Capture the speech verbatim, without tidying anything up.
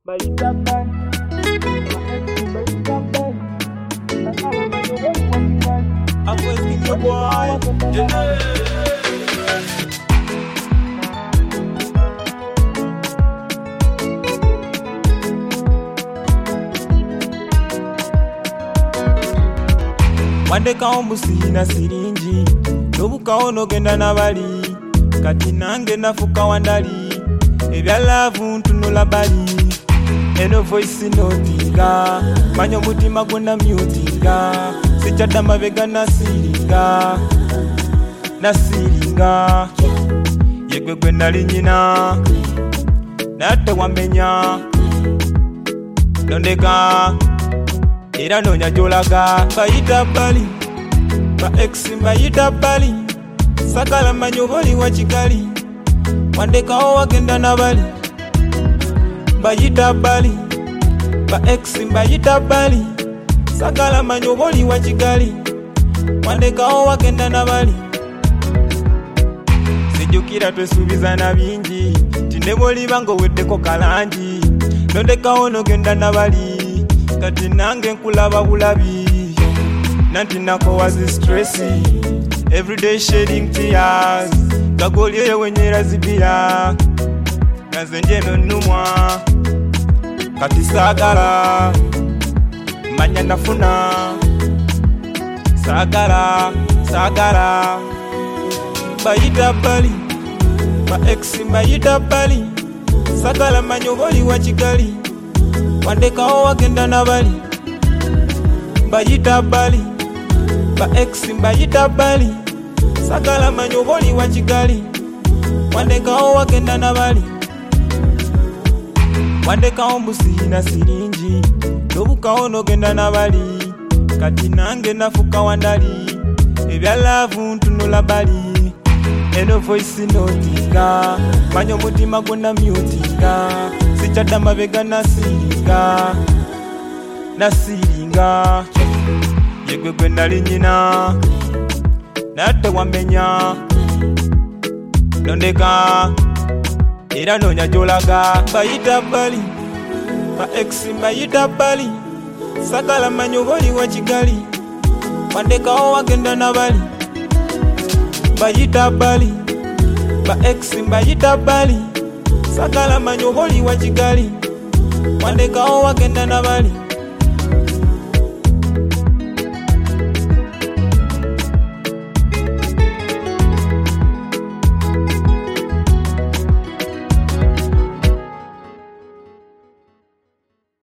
I'm wasting your boy. Yeah. Wandeka omusina siringi nobukawo nogenda nabali kati nange nafuka wandali ebya love ntunula bali eno voice notinga manyo mutima gona mutinga sichada mabega nasiringa nasiringa yegwegwe nali nyina nate wamenya nondeka era nonya jolaga bayita bali ba ex bayita bali sakala manyo boli wa kigali wandeka o wagenda nabali bayita bali ba ex bayita bali sakala manyo boli wa kigali wandeka o wagenda nabali sijukira twesubiza na bingi tindeboli bango weddeko kalangi nondeka ono genda nabali kati nange nkulaba bulabi nanti nako wazi stressy everyday shedding tears kagoli eyo wenyera zibira naze njeno numwa kati sagala manya nafuna sagala sagala bayita bali ba ex bayita bali sagala manyo boli wa kigali wandeka o wagenda nabali bayita bali ba ex bayita bali sagala manyo boli wa kigali wandeka o wagenda nabali wandeka omusina siringi nobukawo nogenda nabali kati nange nafuka wandali ebya love ntunula bali eno voice notinga manyo mutima gona mutinga sichada mabega nasiringa nasiringa yegwegwe nali nyina nate wamenya nondeka era nonya jolaga bayita bali ba ex bayita bali sagala manyo boli wa kigali wandeka o wagenda nabali bayita bali ba ex bayita bali sagala manyo boli wa kigali wandeka o wagenda nabali